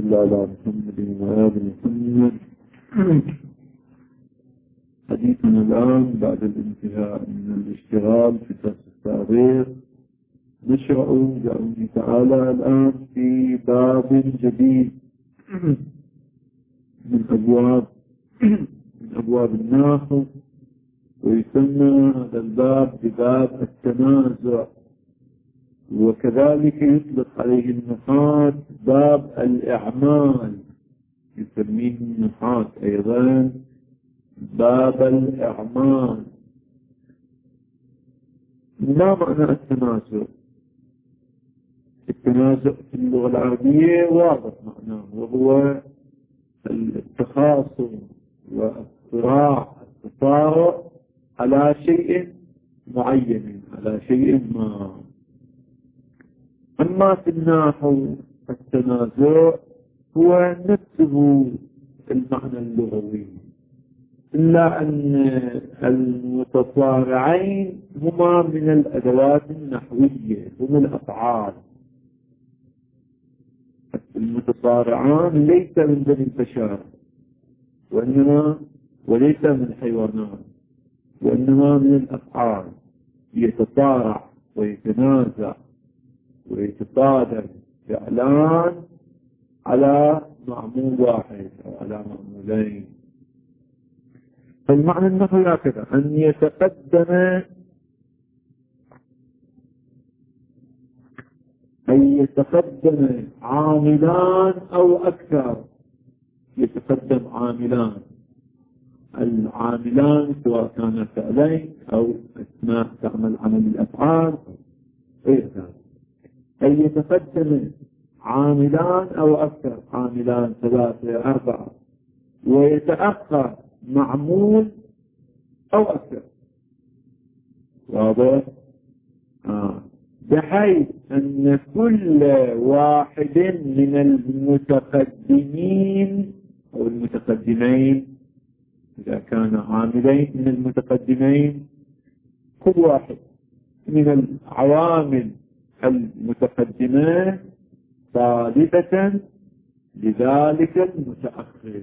صلى على محمد وآل محمد. حديثنا الآن بعد الانتهاء من الاشتغال في درس التاريخ نشرع بأمره تعالى الآن في باب جديد من أبواب النحو، ويسمى هذا الباب بباب التنازع، وكذلك يطلق عليه النحاة باب الإعمال، يسميه النحاة أيضا باب الإعمال. ما معنى التنازع؟ التنازع في اللغة العربية واضح معناه، وهو التخاصم والصراع، التصارع على شيء معين، على شيء ما. أما في النحو التنازع هو نفسه المعنى اللغوي، إلا أن المتصارعين هما من الأدوات النحوية، هم الأفعال. المتصارعان ليس من بني البشر وليس من الحيوانات، وإنما من الأفعال، يتصارع ويتنازع ويتصادم فعلان على معمول واحد أو على معمولين. فالمعنى النحوي هكذا، أن يتقدم عاملان أو أكثر. يتقدم عاملان، العاملان سواء كان فعلين أو أسماء تعمل عمل الأفعال غير ذلك. أن يتقدم عاملان أو أكثر، عاملان 3 4، ويتأخر معمول أو أكثر. واضح؟ بحيث أن كل واحد من المتقدمين أو المتقدمين، إذا كان عاملين من المتقدمين، كل واحد من العوامل المتقدمة طالبة لذلك المتأخر.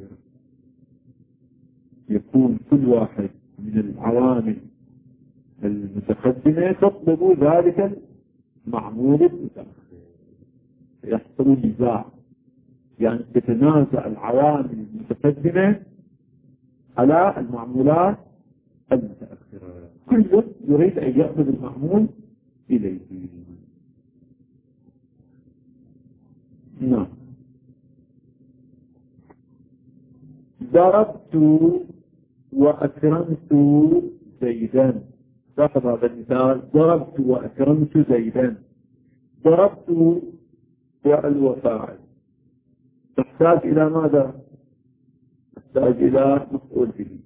يكون كل واحد من العوامل المتقدمة تطلب ذلك المعمول المتأخر، يحصل نزاع، يعني تتنازع العوامل المتقدمة على المعمولات المتأخرة، كل يريد أن يأخذ المعمول إليه. نعم. ضربت وأكرمت زيدا. لاحظ هذا المثال، ضربت وأكرمت زيدا. ضربت فعل وفاعل، تحتاج إلى ماذا؟ تحتاج إلى مفعول به.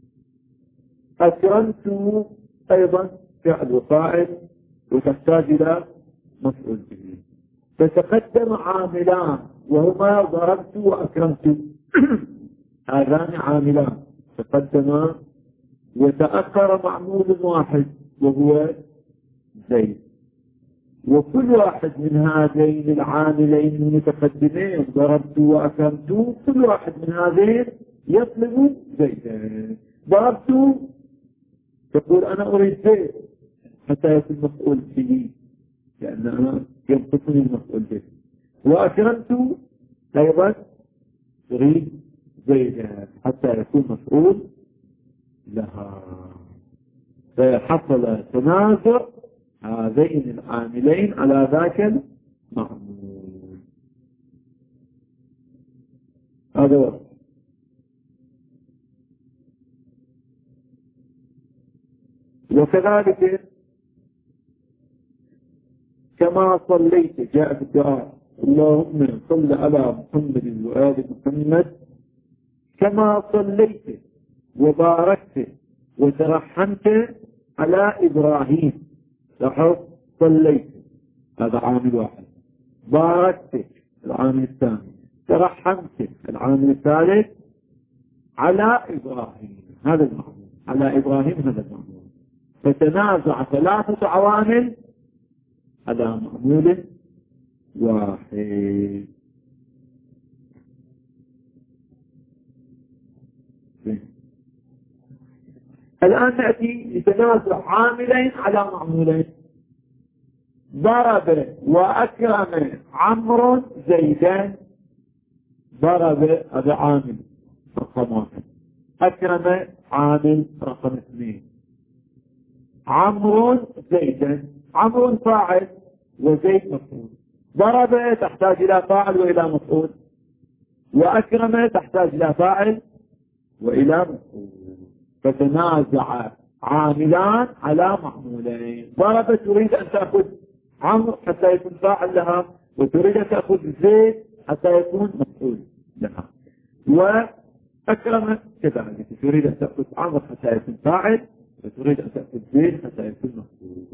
أكرمت أيضا فعل وفاعل، وتحتاج إلى مفعول به. فتقدم عاملان وهما ضربت وأكرمت. هذان عاملان تقدما، وتأخر معمول واحد وهو زيد. وكل واحد من هذين العاملين المتقدمين ضربت وأكرمت، كل واحد من هذين يطلب زيدا. ضربت تقول أنا أريد زيد حتى يكون مفعول به، لأن أنا ينقصني المفعول به. وأكرمت أيضا تريد زيدا حتى يكون مفعول لها. فحصل تنازع هذين العاملين على ذاك المعمول. هذا هو. وكذلك كما صليت، جاء في الدعاء اللهم صل على محمد وآل محمد كما صليت وباركت وترحمت على إبراهيم. لاحظ، صليت هذا عامل واحد، باركت العامل الثاني، ترحمت العامل الثالث، على إبراهيم هذا المعمول، على إبراهيم هذا المعمول. فتنازع 3 عوامل على معمول واحد. الآن نأتي لتنازع عاملين على معمولين. ضرب وأكرم عمرو زيدا. ضرب هذا عامل رقم 1، أكرم عامل رقم 2، عمرو زيدا. عمرو فاعل وزيد مفعول. ضرب تحتاج إلى فاعل وإلى مفعول، وأكرم تحتاج إلى فاعل وإلى مفعول. فتنازع عاملان على معمولين. ضرب تريد أن تأخذ عمرو حتى يكون فاعل لها، وتريد أن تأخذ زيد حتى يكون مفعول لها. وأكرم كذلك، تريد أن تأخذ عمرو حتى يكون فاعل، وتريد أن تأخذ زيد حتى يكون مفعول.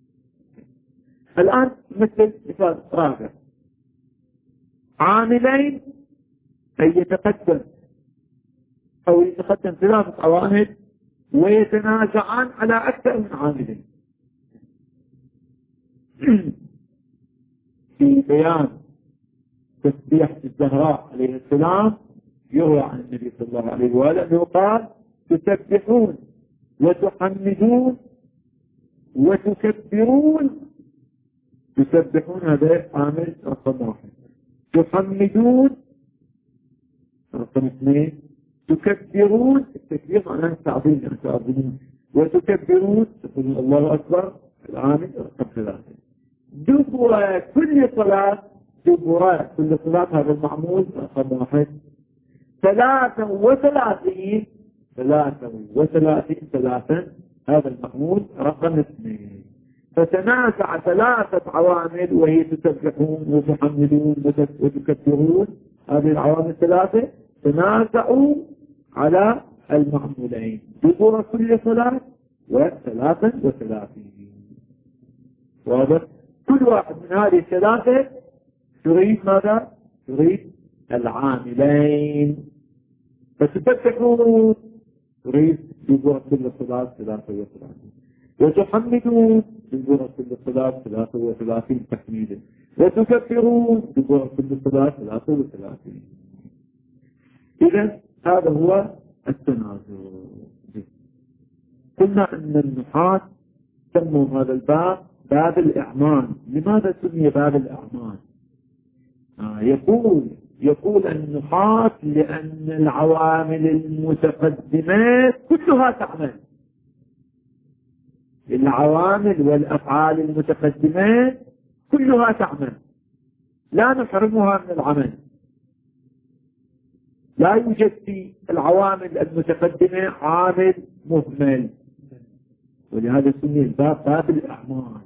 الآن مثل مثال رابع، عاملين أي يتقدم أو يتقدم 3 عوامل ويتنازعان على أكثر من عاملين. في بيان تسبيح الزهراء عليه السلام يروى عن النبي صلى الله عليه وآله أنه قال: تسبحون وتحمدون وتكبرون. تسبحون هذا عامل رقم 1، تحمدون رقم 2، تكبرون التكبير معناه تعظيم، وتكبرون تقولون الله أكبر العامل رقم 3. دبر كل صلاة هذا المعمول رقم 1. 33 هذا المعمول رقم 2. فتنازع 3 عوامل وهي تسبحون وتحمدون وتكبرون. هذه العوامل 3 تنازعوا على المعمولين، دبر كل صلاة و33. واضح؟ كل واحد من هذه ال3 تريد ماذا؟ تريد العاملين. فتسبحون تريد دبر كل صلاة 33، وتحمدون دبر كل صلاة 33 تكميلا، وتكبرون دبر كل صلاة 33. إذا هذا هو التنازع. قلنا أن النحاة سموا هذا الباب باب الإعمال. لماذا سمي باب الإعمال؟ يقول النحاة لأن العوامل المتقدمات كلها تعمل. العوامل والأفعال المتقدمات كلها تعمل، لا نحرمها من العمل. لا يوجد في العوامل المتقدمة عامل مهمل، ولهذا سمي الباب باب الأعمال.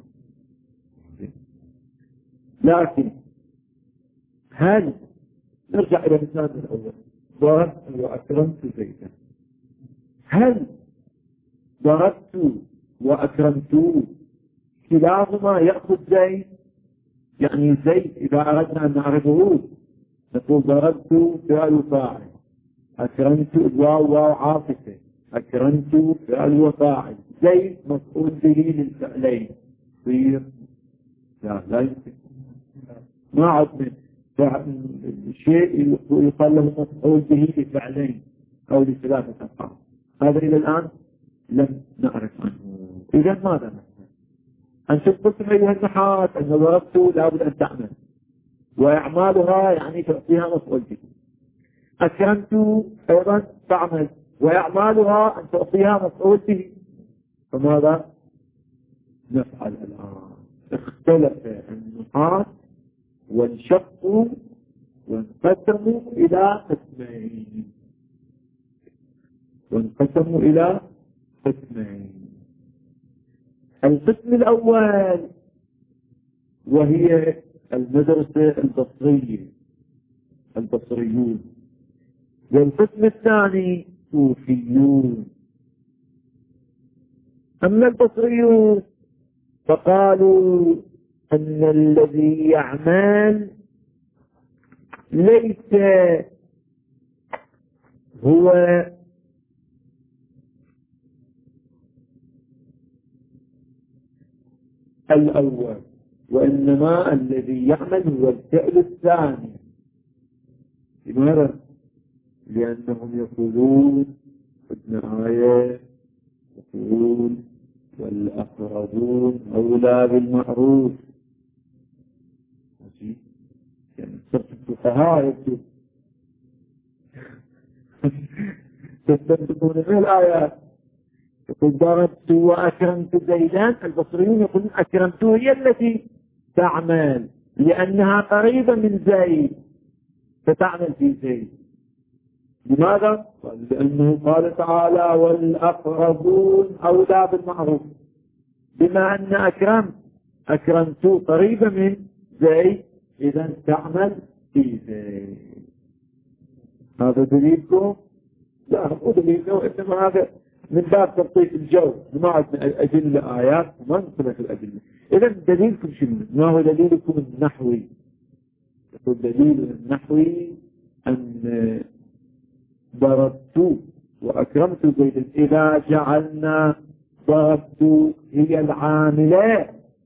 لكن هل نرجع إلى المثال الأول، ضربت وأكرمت زيدا. هل ضربت وأكرمت كلاهما يأخذ زيد؟ يعني زيد إذا أردنا أن نعرفه نقول ضربت فعل فاعل، أكرمت واو عاطفة، أكرمت فعل وفاعل، زيد مفعول به للفعلين. يصير لا يمكن، ما عدنا شيء يقال له مفعول به لفعلين أو ل3 أفعال. هذا إلى الآن لم نعرف عنه. إذا ماذا نفعل؟ أنتم قلتم أيها النحاة أن ضربت لابد أن تعمل، وإعمالها يعني تعطيها مفعول به. أكرمت أيضا تعمل، وإعمالها أن تعطيها مفعول به. فماذا نفعل الآن؟ اختلف النحاة وانشقوا وانقسموا إلى قسمين. القسم الأول وهي المدرسة البصريون، والقسم الثاني كوفيون. أما البصريون فقالوا أن الذي يعمل ليس هو الأول، وإنما الذي يعمل هو الفعل الثاني. لماذا؟ لأنهم يقولون ابن آية يقول والأقربون أولى بالمعروف. يعني صرت الفقهاء يكتب تستنبطون من الآيات. يقول ضربت وأكرمت زيدان، البصريون يقولون أكرمت هي التي تعمل لأنها قريبة من زيد فتعمل في زيد. لماذا؟ لأنه قال تعالى والأقربون أولى بالمعروف، بما أن أكرمت قريبة من زيد إذا تعمل في زيد. هذا دليلكم؟ لا مو دليل، إنما هذا من باب تلطيف الجو، ما عندنا أدلة آيات وما نصلح الأدلة. إذا دليلكم شنو؟ ما هو دليلكم النحوي؟ يقول دليل النحوي أن ضربت وأكرمت زيدا إذا جعلنا ضربت هي العاملة،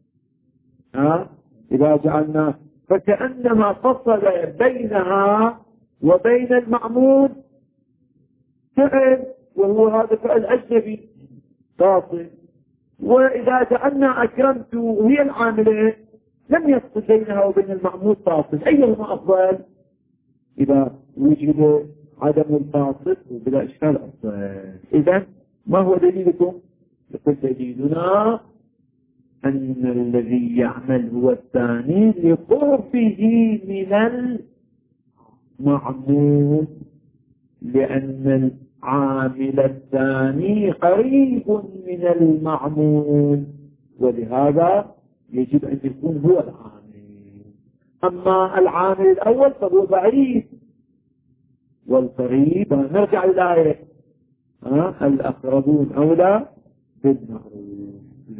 إذا جعلنا فكأنما فصل بينها وبين المعمول فعل، وهو هذا فعل أجنبي فاصل. وإذا جعلنا أكرمت هي العاملة لم يفصل بينها وبين المعمول فاصل، أيهما أفضل؟ إذا وجد عدم الفاصل وبلا إشكال أفضل. إذن ما هو دليلكم؟ يقول دليلنا أن الذي يعمل هو الثاني لقربه من المعمول، لأن العامل الثاني قريب من المعمول، ولهذا يجب أن يكون هو العامل. أما العامل الأول فهو بعيد، والقريب نرجع للآية الأقربون أولى بالمعروف.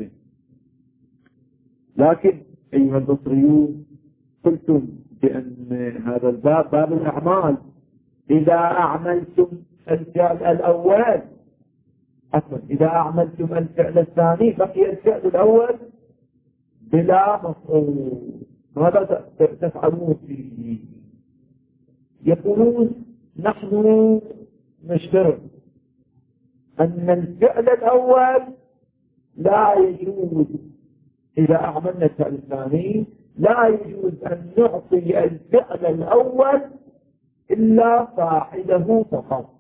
لكن أيها البصريون قلتم بأن هذا الباب باب الأعمال، إذا أعملتم الفعل الأول إذا أعملتم الفعل الثاني بقي الفعل الأول بلا مفعول، ماذا تفعلون فيه؟ يقولون نحن نشترط أن الفعل الأول لا يجوز، إذا أعملنا الفعل الثاني لا يجوز أن نعطي الفعل الأول إلا فاعله فقط.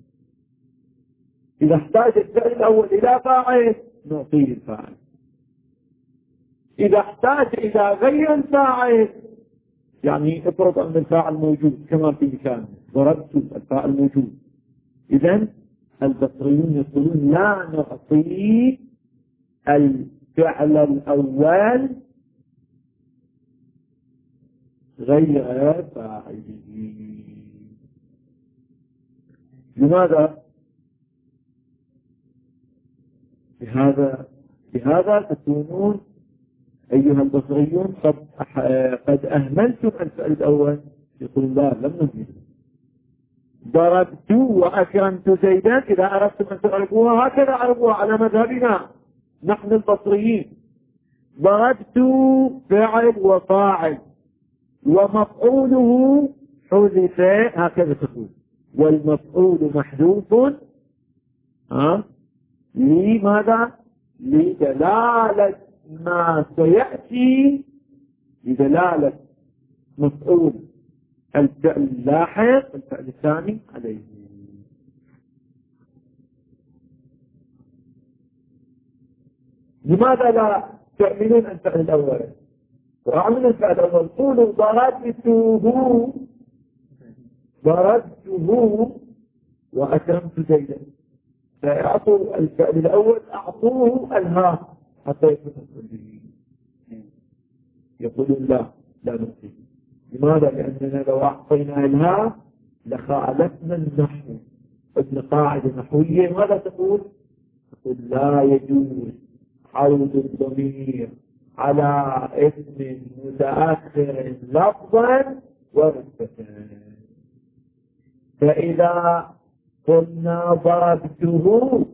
إذا احتاج الفعل الأول إلى فاعل نعطيه الفاعل، إذا احتاج إلى غير الفاعل، يعني افرض أن الفاعل موجود كما في مثال ضربت الفاعل موجود، إذن البصريون يقولون لا نعطي الفعل الأول غير فاعله. لماذا؟ بهذا تكونون أيها البصريون قد أهملتم الفعل الأول. يقول لا لم نهمل، ضربت وأكرمت زيدا إذا أردتم أن تعرفوها هكذا عرفوها على مذهبنا نحن البصريين. ضربت فعل وفاعل ومفعوله حذف، هكذا تقول، والمفعول محذوف لماذا؟ لدلالة ما سيأتي، لدلالة مفعول الفعل اللاحق الفعل الثاني عليه. لماذا لا تعملون الفعل الأول وأعملوا الفعل الأول؟ قولوا ضربته وأكرمت زيدا، فأعطوا الفعل الأول أعطوه الهاء حتى يكون به. يقولون لا نعطيه. لماذا؟ لأننا لو أعطينا الهاء لخالفنا النحو. ابن قاعدة نحوية ماذا تقول؟ تقول لا يجوز عود الضمير على اسم متأخر لفظا ورتبة. فإذا قلنا ضربته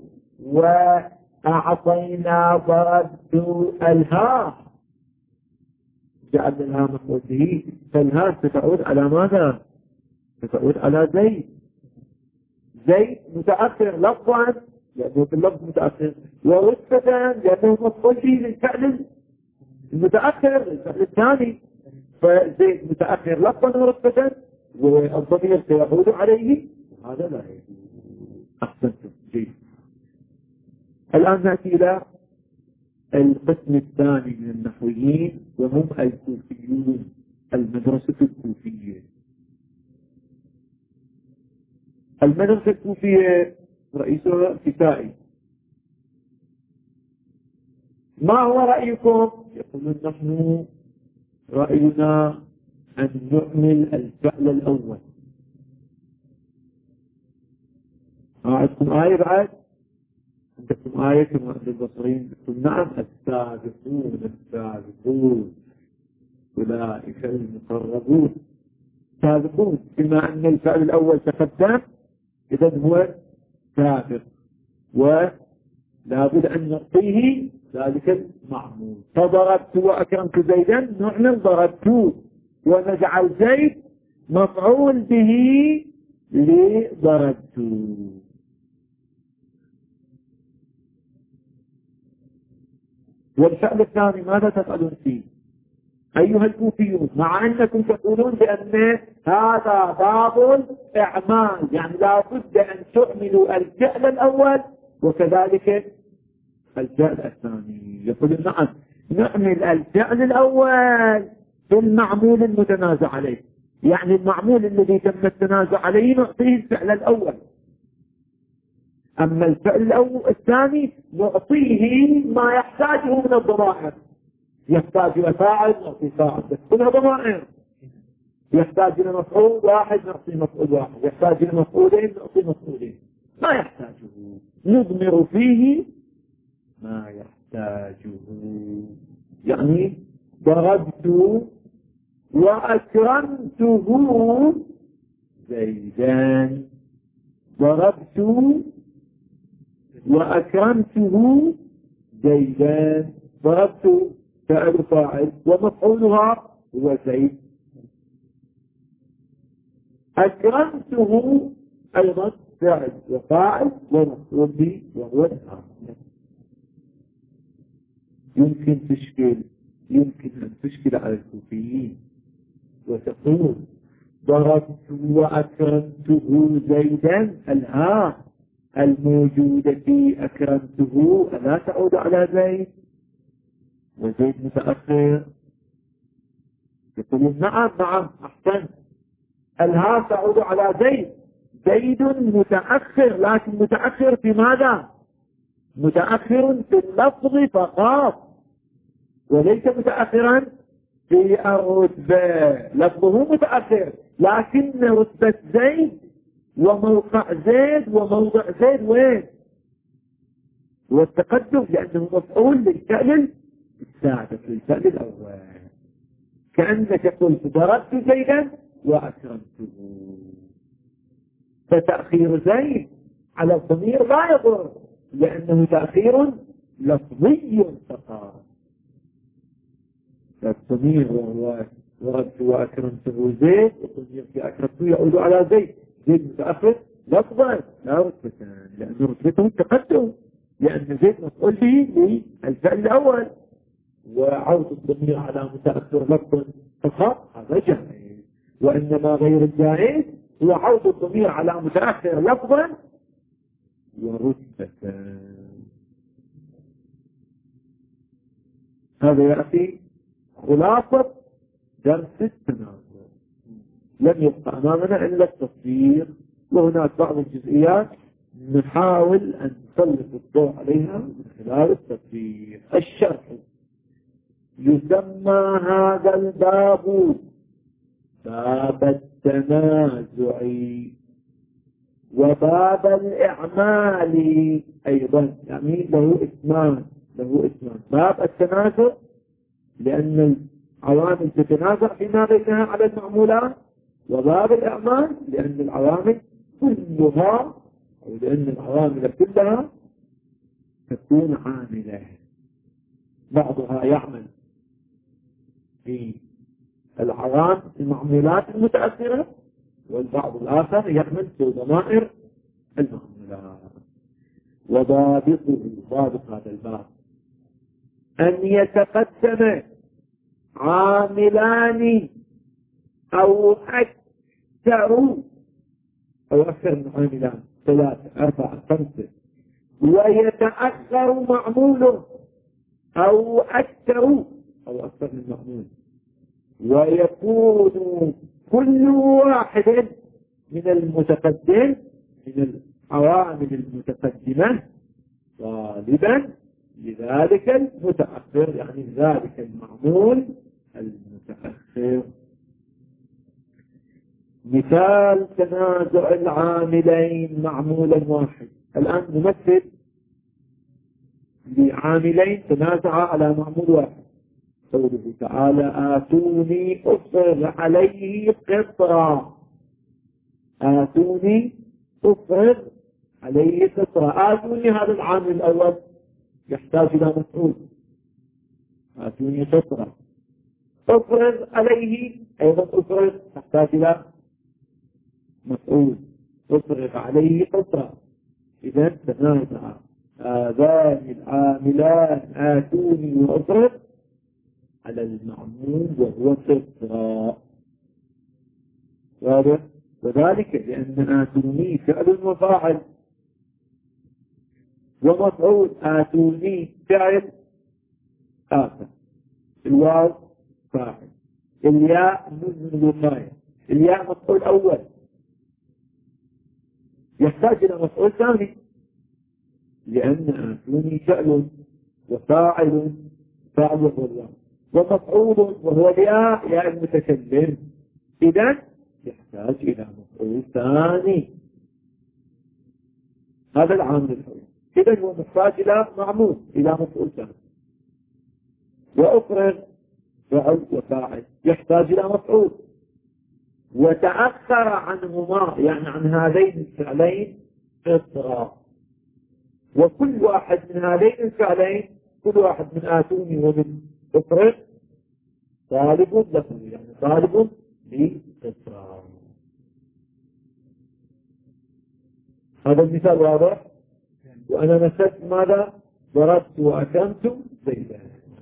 وأعطينا ضربت الهاء جعلنا لها مفعول به، فالهاء ستعود على ماذا؟ ستعود على زيد متأخر لفظا لأنه في اللفظ متأخر، ورتبة لأنه مفعول به للفعل المتأخر الفعل الثاني. فزيد متأخر لفظا ورتبة، والضمير سيعود عليه، هذا لا يجوز. أحسنتم، جيد. الآن نأتي إلى القسم الثاني من النحويين، وهم الكوفيون، المدرسة الكوفية. المدرسة الكوفية رئيسها الكسائي. ما هو رأيكم؟ يقولون نحن رأينا أن نعمل الفعل الأول. عندكم آية بعد؟ عندكم آية كما عند البصريين؟ نعم، السابقون السابقون أولئك المقربون. سابقون، بما أن الفعل الأول تقدم إذن هو سابق، ولا بد أن نعطيه ذلك المعمول. فضربت وأكرمت زيدا، نعمل ضربت، ونجعل زيد مفعول به لضربت. والفعل الثاني ماذا تفعلون فيه أيها الكوفيون؟ مع أنكم تقولون بأن هذا باب الإعمال، يعني لا بد أن تعملوا الفعل الأول وكذلك الفعل الثاني. يقولون نعم، نعمل الفعل الأول في المعمول المتنازع عليه، يعني المعمول الذي تم التنازع عليه نعطيه الفعل الأول، أما الفعل الثاني نعطيه ما يحتاجه من الضمائر. يحتاج إلى فاعل نعطي فاعل بس كلها ضمائر، يحتاج إلى مفعول واحد نعطي مفعول واحد، يحتاج إلى مفعولين نعطي مفعولين، ما يحتاجه نضمر فيه ما يحتاجه. يعني ضربت وأكرمته زيدان، ضربت وأكرمته زيدان، ضربت فعل فاعل ومفعولها هو زيد، أكرمته أيضا فعل وفاعل ومفعول به وهو الآن. يمكن أن تشكل على الكوفيين وتقول ضربت وأكرمته زيدا، الها الموجودة في أكرمته لا تعود على زيد وزيد متأخر؟ يقولون نعم أحسن، الها تعود على زيد، زيد متأخر، لكن متأخر في ماذا؟ متأخر في اللفظ فقط وليس متأخرا في الرتبة. لفظه متأخر لكن رتبة زيد وموقع زيد وموضع زيد وين؟ والتقدم، لأنه مفعول للفعل السابق للفعل الأول. كأنك قلت ضربت زيدا وأكرمته، فتأخير زيد على الضمير لا يضر لأنه تأخير لفظي فقط. الضمير وهو ضربت وأكرمته زيد، والضمير في أكرمته يعود على زيد، زيد متأخر لفظا لا رتبة، لأن رتبته التقدم، لأن زيد مفعول به للفعل الأول، وعود الضمير على متأخر لفظا فقط هذا جائز. وإنما غير الجائز هو عود الضمير على متأخر لفظا ورتبة. هذا يأتي خلاصة درس التنازع. لم يبقى أمامنا إلا التصوير، وهناك بعض الجزئيات نحاول أن نسلط الضوء عليها من خلال التصوير. الشرح: يسمى هذا الباب باب التنازع وباب الإعمال أيضا، يعني له اسمان. باب التنازع لأن العوامل تتنازع فيما بينها على المعمولات، وباب الإعمال لأن العوامل كلها أو لأن العوامل كلها تكون عاملة، بعضها يعمل في العوامل المعمولات المتأثرة، والبعض الآخر يعمل في ضمائر المعمولات. وضابطه ضابط هذا الباب أن يتقدم عاملان أو أكثر من عاملان 3 4 5 ويتأخر معمول أو أكثر من معمول ويكون كل واحد من المتقدم من العوامل المتقدمة غالبا لذلك المتأخر يعني ذلك المعمول المتأخر. مثال تنازع العاملين معمولا واحد. الآن نمثل لعاملين تنازعا على معمول واحد. قوله تعالى آتوني أفرغ عليه قطرا. آتوني أفرغ عليه قطرا. آتوني هذا العامل الأول يحتاج إلى مفعول. آتوني قطرا. أفرغ عليه أيضا أفرغ تحتاج إلى مفعول. أفرغ عليه قطرا. إذا تنازع هذان العاملان آتوني وأفرغ على المعمول وهو قطرا. واضح؟ وذلك لأن آتوني فعل وفاعل ومفعول. آتوني فعل آتى. الواو فاعل. الياء من الوقاية. الياء مفعول أول يحتاج إلى مفعول ثاني لأن آتوني فعل وفاعل وهو الواو ومفعول وهو الياء ياء المتكلم. إذن يحتاج إلى مفعول ثاني. هذا العامل الأول. إذن هو محتاج إلى معمول إلى مفعول ثاني. وأفرغ فعل وفاعل يحتاج إلى مفعول وتأخر عنهما يعني عن هذين الفعلين قطرا. وكل واحد من هذين الفعلين كل واحد من آتوني ومن أفرغ طالب له يعني طالب لقطرا. هذا المثال واضح. وأنا مثلت ماذا؟ ضربت وأكرمت زيدا.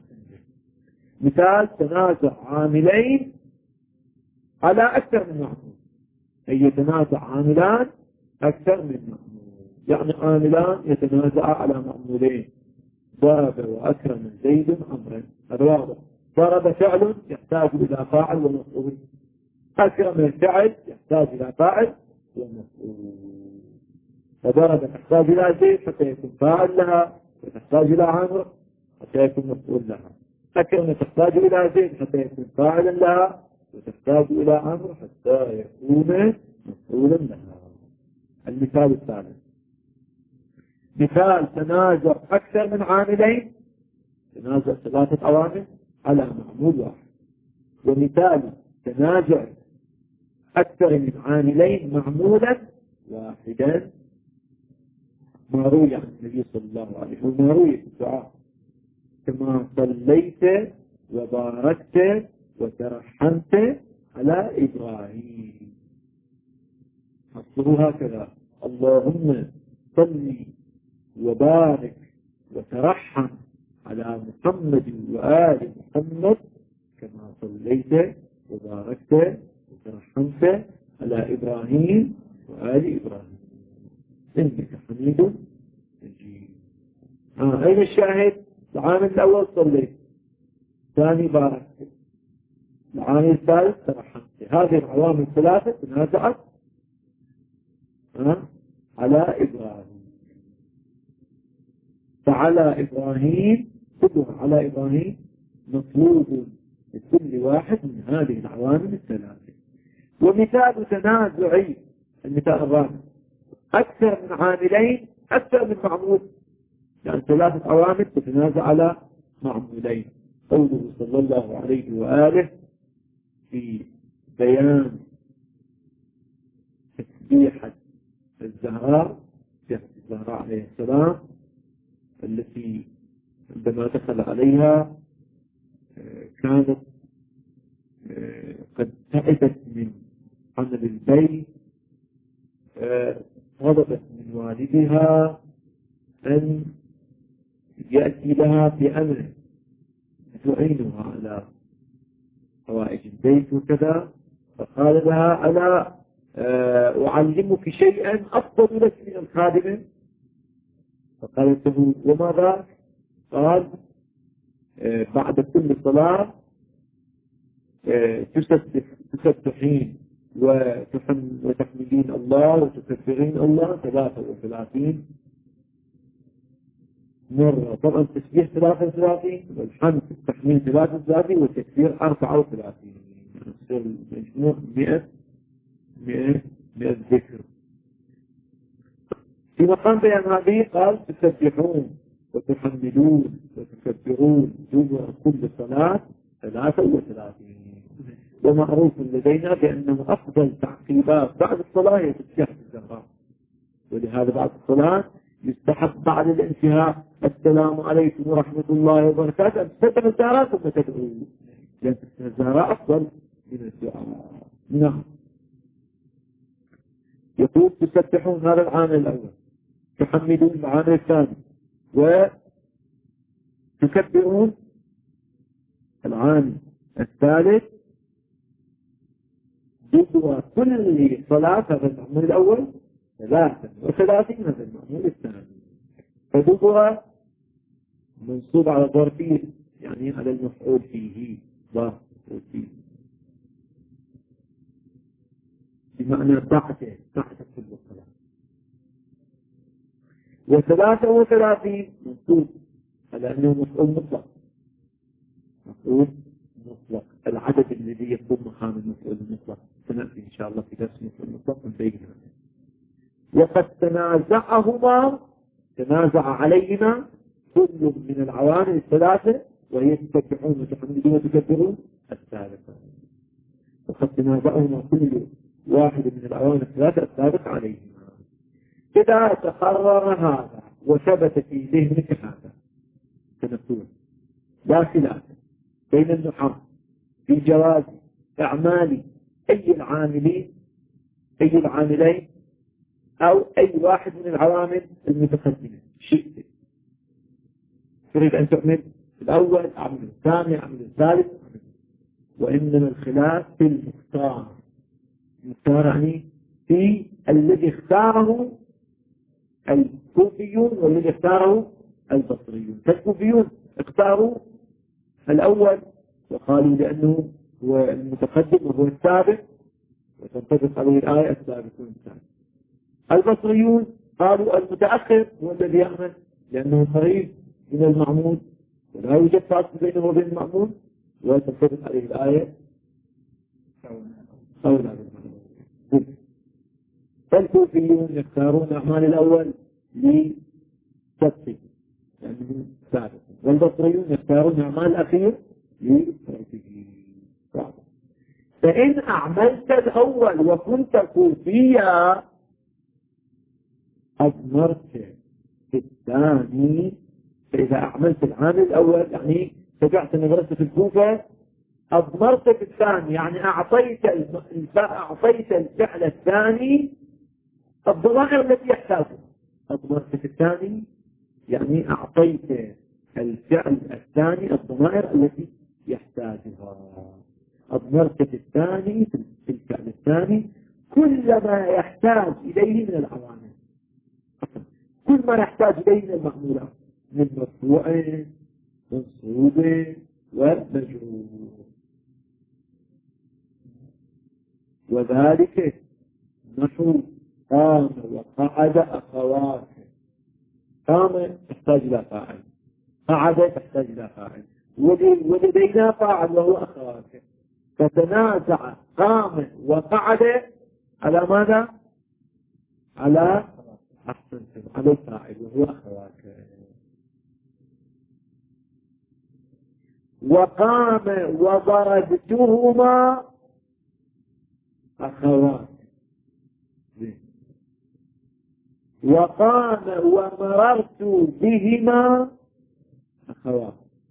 مثال تنازع عاملين على أكثر من معمول. أي يتنازع عاملان أكثر من معمول يعني عاملان يتنازع على معمولين. ضرب وأكرم زيد أمرا. هذا واضح. ضرب فعل يحتاج إلى فاعل ومفعول. أكرم فعل يحتاج إلى فاعل ومفعول. فضرب تحتاج إلى زيد حتى يكون فاعل لها وتحتاج إلى عمرو حتى يكون مفعول لها. أكرم تحتاج إلى زيد حتى يكون فاعلا لها وتحتاج إلى عمرو حتى يكون مفعولا لها. المثال الثالث مثال تنازع أكثر من عاملين. تنازع 3 عوامل على معمول واحد. ومثال تنازع أكثر من عاملين معمولا واحدا ما روي عن النبي صلى الله عليه وسلم وما روي في الدعاء كما صليت وباركت وترحمت على إبراهيم. أصله هكذا اللهم صل وبارك وترحم على محمد وآل محمد كما صليت وباركت وترحمت على إبراهيم وآل إبراهيم إنك حميد مجيد. أين الشاهد؟ العامل الأول صليت. ثاني باركت. العامل الثالث ترحمت. هذه العوامل الثلاثة تنازعت على إبراهيم. فعلى إبراهيم كلها على إبراهيم مطلوب لكل واحد من هذه العوامل الثلاثة. ومثال تنازعي المثال الرابع أكثر من عاملين أكثر من معمول يعني 3 عوامل تتنازع على معمولين. قوله صلى الله عليه وآله في بيان تسبيحة الزهراء الزهراء عليه السلام التي عندما دخل عليها كانت قد تعبت من عمل البيت غضبت من والدها أن يأتي لها بأمر تعينها على حوائج البيت وكذا، فقال لها ألا أعلمك شيئا أفضل لك من الخادمة؟ فقالت له وما ذاك؟ قال بعد كل صلاة تسبحين وتحمدين الله وتكبرين الله 33 مرة. طبعا التسبيح 33 والحمد التحميد 33 والتكبير 34، يصير مجموع 100 ذكر. في مقام بيان هذه قال تسبحون وتحمدون وتكبرون دبر كل صلاة 33. ومعروف لدينا بأنه أفضل تعقيبات بعد الصلاة هي تسبيحة الزهراء، ولهذا بعد الصلاة يستحب بعد الانتهاء السلام عليكم ورحمة الله وبركاته أن تسبح الزهراء ثم تدعو، لأن الزهراء أفضل من الدعاء. نعم. يقول تسبحون هذا العامل الأول، تحمدون العامل الثاني، وتكبرون العامل الثالث دبر كل صلاة. هذا المعمول الأول 33 هذا المعمول الثاني. فدبر منصوب على ظرفية يعني على المفعول فيه، ظرف مفعول فيه بمعنى بعد كل صلاة. و33 منصوب على أنه مفعول مطلق، مفعول مطلق العدد الذي يقوم مقام المفعول المطلق. سنأتي إن شاء الله في درس المفعول المطلق نبينها. وقد تنازع عليهما كل من العوامل الثلاثة، وهي تسبحون وتحمدون وتكبرون الثالثة. وقد تنازعهما كل واحد من العوامل الثلاثة الثابت عليهما. إذا تقرر هذا وثبت في ذهنك هذا سنقول لا خلاف بين النحاة في جواز إعمال أي العاملين أو أي واحد من العوامل المتقدمة. شئت تريد أن تعمل الأول أعمل الثاني أعمل الثالث، وإنما الخلاف في المختار. المختار يعني في الذي اختاره الكوفيون والذي اختاره البصريون. فالكوفيون اختاروا الأول وقالوا لأنه هو المتقدم وهو السابق وتنطبق عليه الآية السابقون الثاني. البصريون قالوا المتأخر هو الذي يعمل لأنه قريب من المعمول ولا يوجد فاصل بينه وبين المعمول وتنطبق عليه الآية أولى بالمعمول. فالكوفيون يختارون أعمال الأول لسبقه لأنه سابق، والبصريون يختارون أعمال الأخير لسبقه. فإن أعملت الأول وكنت كوفيا أضمرت في الثاني. فإذا أعملت العامل الأول يعني تبعت نظرت في الكوفة، أضمرت في الثاني يعني أعطيت الفعل الثاني الضمائر التي يحتاجها. أضمرت في الثاني يعني أعطيت الفعل الثاني الضمائر التي يحتاجها. أضمرت في الثاني في الفعل الثاني كل ما يحتاج إليه من العوامل، كل ما يحتاج إليه من المعمولات من مرفوع منصوب ومجرور. وذلك نحو قام وقعد أخوات. قام تحتاج إلى فاعل، قعد تحتاج إلى فاعل، ولدينا فاعل وهو أخواته. فتنازع قام وقعد على ماذا؟ على على الفاعل وهو أخواته. وقام وضربتهما أخوات. وقام ومررت بهما أخوات.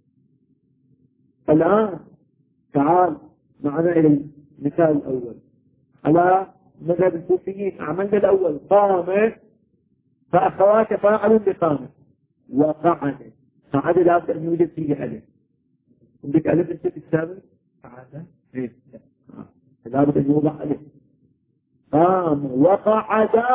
الآن تعال معنا إلى المثال الأول على مذهب الكوفيين. عملنا الأول قام فأخوات فاعل بقامة، وقعد. قعد لابد أن يوجد فيه ألف. عندك ألف أنت في السابق؟ قعد. إيه. لابد أن يوضع ألف. قام وقعدا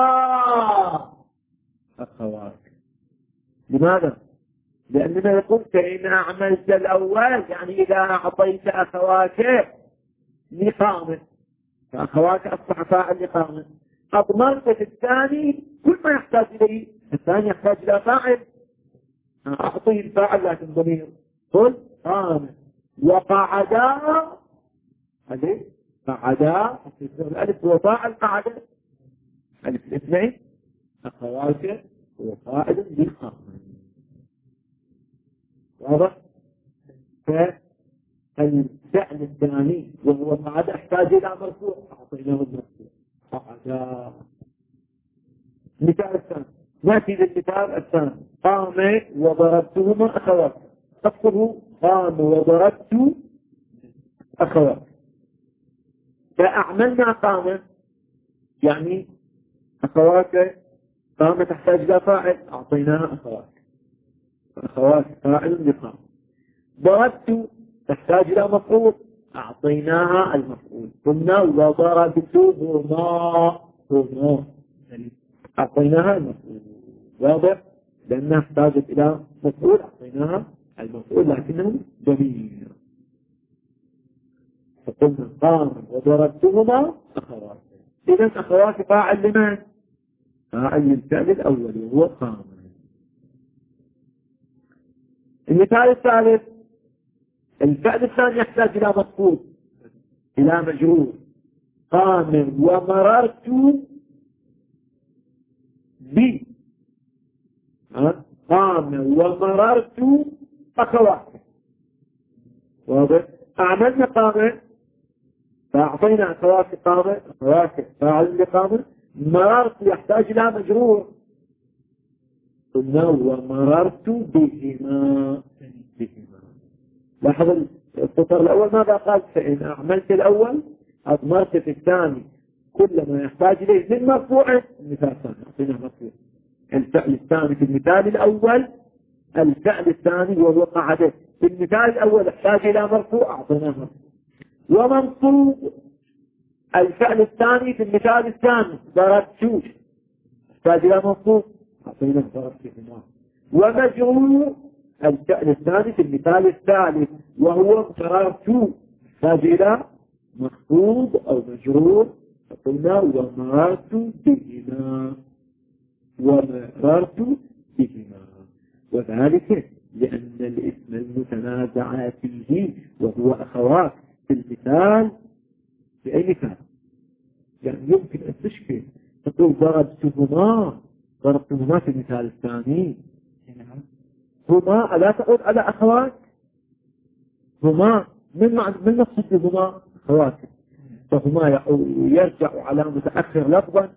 أخواك. لماذا؟ لأننا يقول فإن أعملت الأول يعني إذا أعطيت أخواك لقامة فأخواك أصبح فاعل لقامة. أضمنت في الثاني كل ما يحتاج إليه. الثاني يحتاج إلى فاعل أعطيه الفاعل لكن ضمير. قل قام وقعدا ألف قعدا الألف هو فاعل قعدا ألف الاثنين أخواك هو فاعل لقامة. واضح؟ فالفعل الثاني وهو قعد احتاج الى مرفوع اعطيناه المرفوع قعد. مثال الثاني ناتي للمثال الثاني قام وضربتهما اخوات. تقصده قام وضربت اخوات. فاعملنا قام يعني اخوات قام تحتاج الى فاعل اعطيناها اخوات. اخوات فاعل لقام. ضربت تحتاج إلى مفعول أعطيناها المفعول. قلنا وضربتهما هما أعطيناها المفعول. واضح؟ لأنها احتاجت إلى مفعول أعطيناها المفعول لكنه ضمير. فقلنا قام وضربتهما أخوات. إذن أخوات فاعل لمن؟ فاعل للفعل الأول وهو قام. المثال الثالث الفعل الثاني يحتاج إلى مفعول إلى مجرور. قام ومررت ب قام ومررت أخوات. واضح؟ أعملنا قام فأعطينا أخوات قام أخوات فاعل لقام. مررت يحتاج إلى مجرور. قلنا ومررت بهما. لاحظ السطر الأول ماذا قال؟ فإن أعملت الأول أضمرت في الثاني كل ما يحتاج إليه من مرفوع. المثال الثاني أعطينا مرفوع. الفعل الثاني في المثال الأول الفعل الثاني وهو قعد. في المثال الأول احتاج إلى مرفوع أعطيناه مرفوع. ومنصوب الفعل الثاني في المثال الثاني ضربت احتاج إلى منصوب أعطيناه ضربت. ومجرور الفعل الثاني في المثال الثالث وهو مررت يحتاج إلى مخفوض أو مجرور. فقلنا ومررت بهما ومررت بهما. وذلك لأن الاسم المتنازع فيه وهو أخوات في المثال. في أي مثال؟ يعني يمكن أن تشكل تقول ضربتهما في المثال الثاني هما ألا تعود على أخوات. هما من نقصد هما أخوات فهما يرجع على متأخر لفظا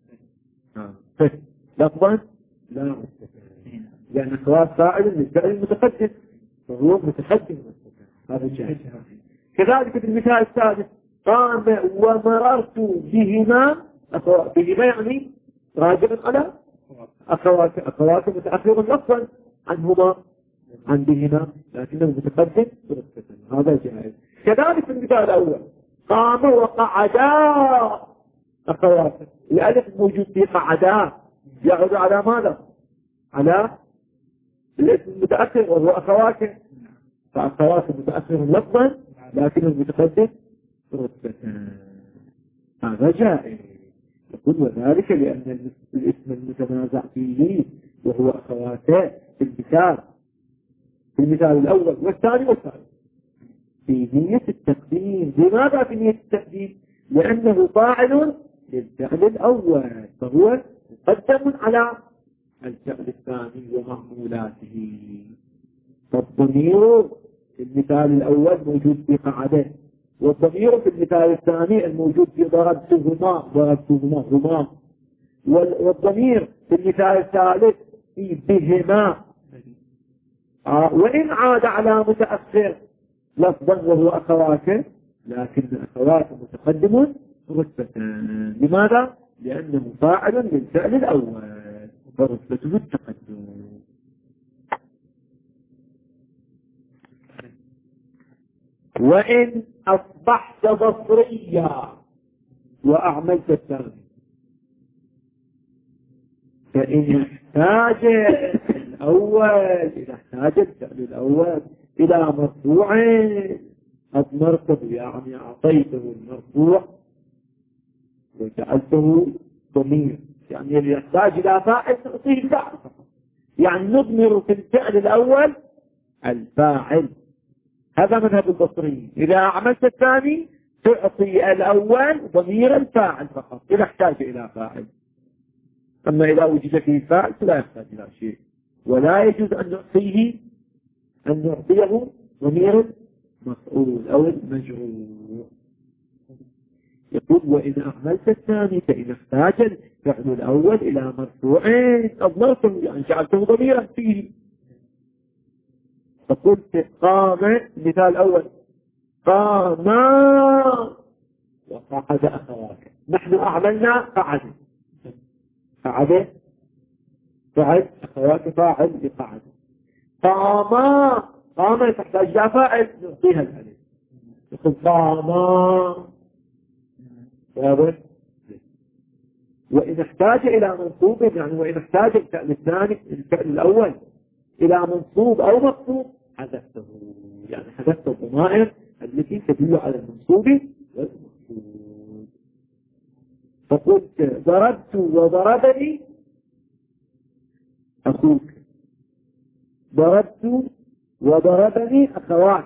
لفظا لا لأن أخوات فاعل للفعل المتقدم فهو متقدم. هذا الشيء. كذلك في المثال الثالث قام ومررت بهما أخوات. بهما يعني راجع على أخوات متأخر لفظا عنهما عن بهما لكنه متقدم. هذا جائز. كذلك في المثال الأول قام وقعدا أخوات. الألف الموجود في قعدا يعود على ماذا؟ على الاسم المتأخر وهو أخوات. فأخوات متأخر لفظا لكنه متقدم رتبة. هذا جائز. يقول وذلك لأن الاسم المتنازع فيه وهو أخواته في المثال الأول والثاني والثالث في نية التقديم. لماذا في نية التقديم؟ لأنه فاعل للفعل الأول فهو مقدم على الفعل الثاني ومعمولاته. فالضمير في المثال الأول موجود في قعده والضمير في المثال الثاني الموجود في ضربتهما هما. والضمير في المثال الثالث في بهما. وإن عاد على متأخر لفظا وهو أخواته لكن أخواته متقدم رتبة. لماذا؟ لأنه فاعل للفعل الأول فرتبته التقدم. وإن أصبحت بصريا وأعملت الثاني فإن احتاج الأول إذا احتاج الفعل الأول إلى مرفوع أضمرته يعني أعطيته المرفوع وجعلته ضمير يعني اللي يحتاج إلى فاعل نعطيه فاعل يعني نضمر في الفعل الأول الفاعل. هذا مذهب البصريين. إذا عملت الثاني تعطي الأول ضمير الفاعل فقط إذا احتاج إلى فاعل. أما إذا وجد فيه فاعل لا يحتاج إلى شيء ولا يجوز أن نعطيه ضمير مفعول أو المجرور. يقول وإن أعملت الثاني فإن احتاج الفعل الأول إلى مرفوع أضمرته يعني جعلته ضميرا فيه. فقلت قام مثال الأول قاما وقعد أخواك. نحن أعملنا قعد أخواك فاعل بقعد. قام تحتاج إلى فاعل نعطيها الألف يقول قاما. وإن احتاج إلى منصوب يعني وإن احتاج الفعل الثاني الفعل الأول إلى منصوب أو مقصود حذفته يعني حذفت الضمائر التي تدل على المنصوب والمقصود. فقلت ضربت وضربني أخوك ضربت وضربني أخواك.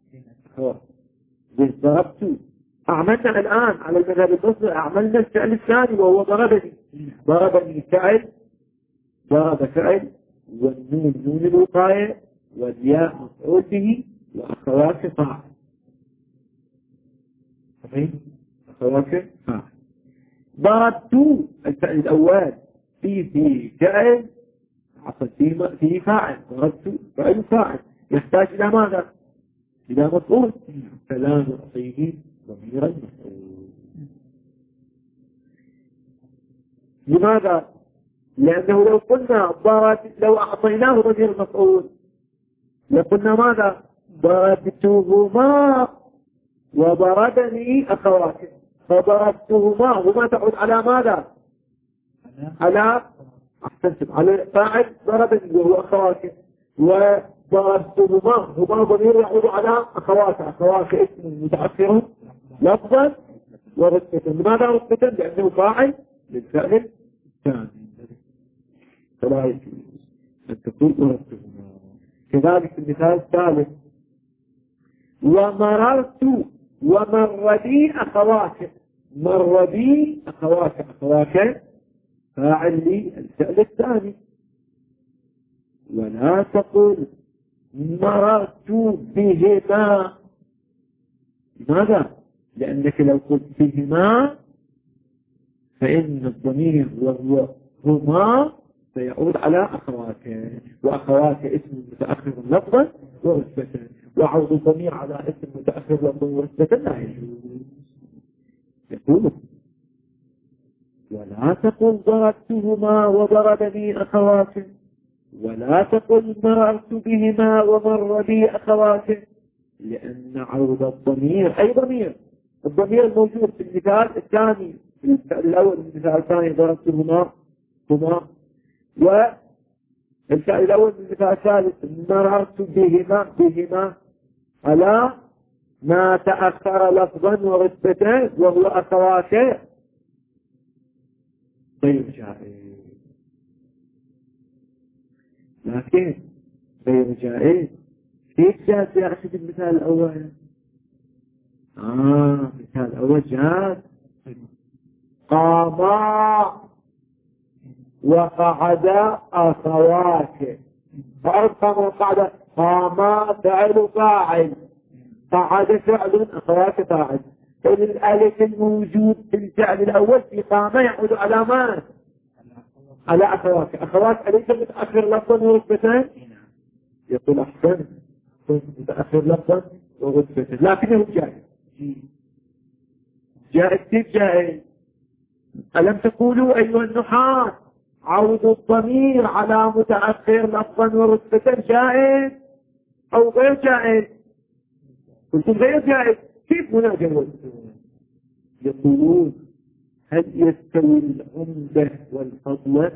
ضربت أعملنا الآن على المذهب البصري أعملنا الفعل الثاني وهو ضربني فعل ضرب فعل والنون نون الوقاية والياء مفعول به وأخواك فاعل. أخواك فاعل. ضربت الفعل الأول في فعل عقد فيه فاعل ضربت فعل فاعل يحتاج إلى ماذا؟ إلى مفعول فلا نعطيه ضمير المفعول. لماذا؟ لأنه لو قلنا لو أعطيناه ضمير المفعول لقلنا ماذا؟ ضربتهما وضربني أخواك. فضربتهما هما تعود على ماذا؟ على على فاعل ضربني وهو أخواك وضربتهما هما ضمير يعود على أخواك اسم متأخر لفظا ورتبة. لماذا رتبة؟ لأنه فاعل للفعل الثاني فلا يجوز أن تقول ضربتهما. كذلك المثال الثالث ومررت ومر بي أخواك. مر بي أخواك فاعل لي الفعل الثاني. ولا تقل مررت بهما. لماذا؟ لأنك لو قلت بهما فإن الضمير وهو هما سيعود على أخواك وأخواك اسم متأخر لفظا ورتبة وعود الضمير على اسم متأخر لفظا ورتبة لا يجوز. يقول ولا تقل ضربتهما وضربني أخواك ولا تقل مررت بهما ومر بي أخواك لأن عود الضمير أي ضمير الضمير الموجود في المثال الثاني الأول المثال الثاني ضربتهما هما والفعل الأول من المثال الثالث مررت بهما على ما تأخر لفظا ورتبة وهو أخواك غير جائز. لكن غير جائز كيف جاءت يا أخي المثال الأول؟ المثال الأول جاءت قاما وقعد أخواك. فأرد قام وقعد قاما فعل فاعل قعد فعل أخواك فاعل. الألف الموجود في الفعل الأول في قامة يعود على ما؟ على أخواك. أخواك أليس متأخر لفظا ورتبة؟ يقول أحسن متأخر لفظا ورتبة لكنه جائز. كيف جائز؟ ألم تقولوا أيها النحاة عود الضمير على متأخر لفظا ورتبة جائز أو غير جائز؟ قلت غير جائز. كيف هنا جواز؟ يقولون هل يستوي العمدة والفضلة؟